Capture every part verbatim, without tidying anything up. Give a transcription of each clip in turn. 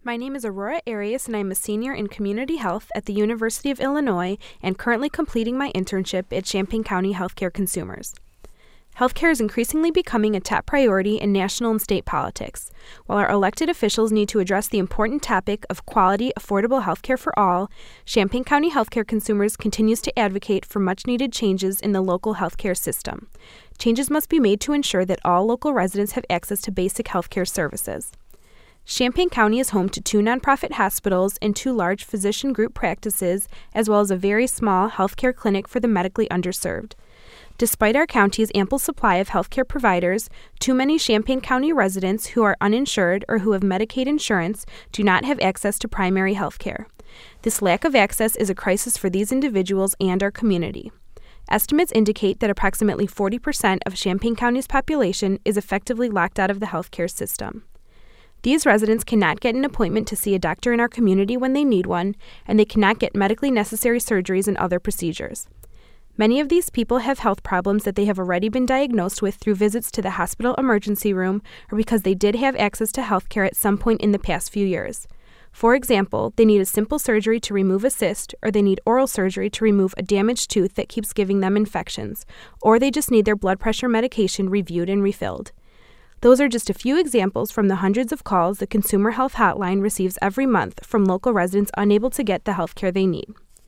My name is Aurora Arias, and I'm a senior in community health at the University of Illinois and currently completing my internship at Champaign County Healthcare Consumers. Healthcare is increasingly becoming a top priority in national and state politics. While our elected officials need to address the important topic of quality, affordable healthcare for all, Champaign County Healthcare Consumers continues to advocate for much-needed changes in the local healthcare system. Changes must be made to ensure that all local residents have access to basic healthcare services. Champaign County is home to two nonprofit hospitals and two large physician group practices, as well as a very small healthcare clinic for the medically underserved. Despite our county's ample supply of healthcare providers, too many Champaign County residents who are uninsured or who have Medicaid insurance do not have access to primary healthcare. This lack of access is a crisis for these individuals and our community. Estimates indicate that approximately forty percent of Champaign County's population is effectively locked out of the healthcare system. These residents cannot get an appointment to see a doctor in our community when they need one, and they cannot get medically necessary surgeries and other procedures. Many of these people have health problems that they have already been diagnosed with through visits to the hospital emergency room or because they did have access to health care at some point in the past few years. For example, they need a simple surgery to remove a cyst, or they need oral surgery to remove a damaged tooth that keeps giving them infections, or they just need their blood pressure medication reviewed and refilled. Those are just a few examples from the hundreds of calls the Consumer Health Hotline receives every month from local residents unable to get the health care they need.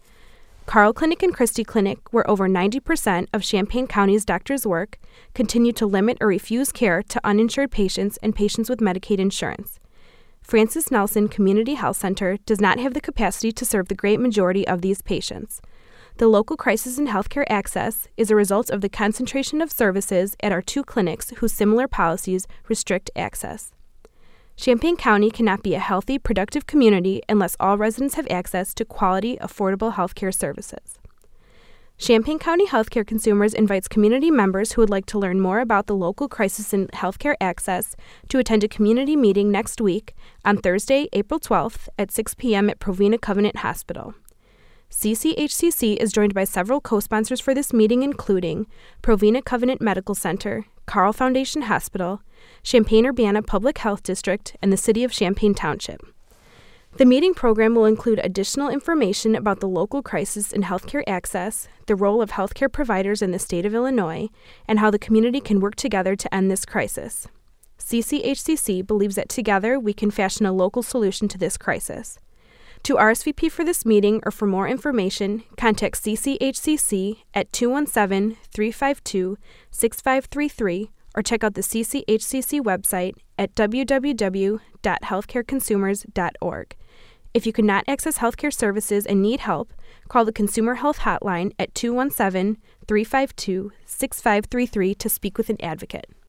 Carle Clinic and Christie Clinic, where over ninety percent of Champaign County's doctors work, continue to limit or refuse care to uninsured patients and patients with Medicaid insurance. Francis Nelson Community Health Center does not have the capacity to serve the great majority of these patients. The local crisis in healthcare access is a result of the concentration of services at our two clinics whose similar policies restrict access. Champaign County cannot be a healthy, productive community unless all residents have access to quality, affordable healthcare services. Champaign County Healthcare Consumers invites community members who would like to learn more about the local crisis in healthcare access to attend a community meeting next week on Thursday, April twelfth at six p.m. at Provena Covenant Hospital. C C H C C is joined by several co-sponsors for this meeting, including Provena Covenant Medical Center, Carle Foundation Hospital, Champaign-Urbana Public Health District, and the City of Champaign Township. The meeting program will include additional information about the local crisis in healthcare access, the role of healthcare providers in the state of Illinois, and how the community can work together to end this crisis. C C H C C believes that together we can fashion a local solution to this crisis. To R S V P for this meeting or for more information, contact C C H C C at two one seven, three five two, six five three three or check out the C C H C C website at w w w dot healthcare consumers dot org. If you cannot access healthcare services and need help, call the Consumer Health Hotline at two one seven, three five two, six five three three to speak with an advocate.